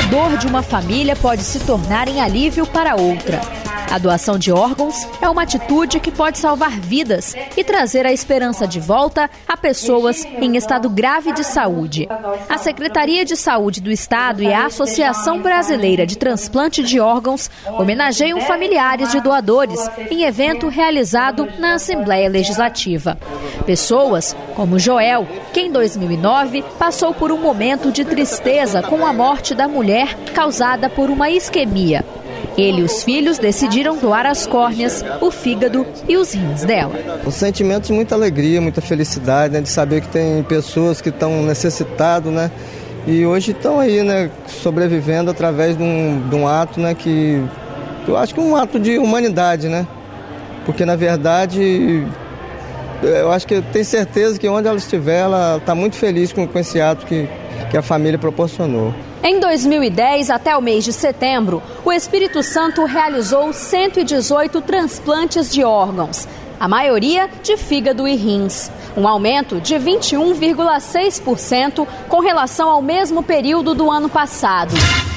dor de uma família pode se tornar em alívio para outra. A doação de órgãos é uma atitude que pode salvar vidas e trazer a esperança de volta a pessoas em estado grave de saúde. A Secretaria de Saúde do Estado e a Associação Brasileira de Transplante de Órgãos homenageiam familiares de doadores em evento realizado na Assembleia Legislativa. Pessoas como Joel, que em 2009 passou por um momento de tristeza com a morte da mulher causada por uma isquemia. Ele e os filhos decidiram doar as córneas, o fígado e os rins dela. Um sentimento de muita alegria, muita felicidade, né, de saber que tem pessoas que estão necessitadas, né, e hoje estão aí, né, sobrevivendo através de um ato, né, que eu acho que é um ato de humanidade, né, porque na verdade eu acho que eu tenho certeza que onde ela estiver, ela está muito feliz com esse ato que a família proporcionou. Em 2010, até o mês de setembro, o Espírito Santo realizou 118 transplantes de órgãos, a maioria de fígado e rins, um aumento de 21,6% com relação ao mesmo período do ano passado.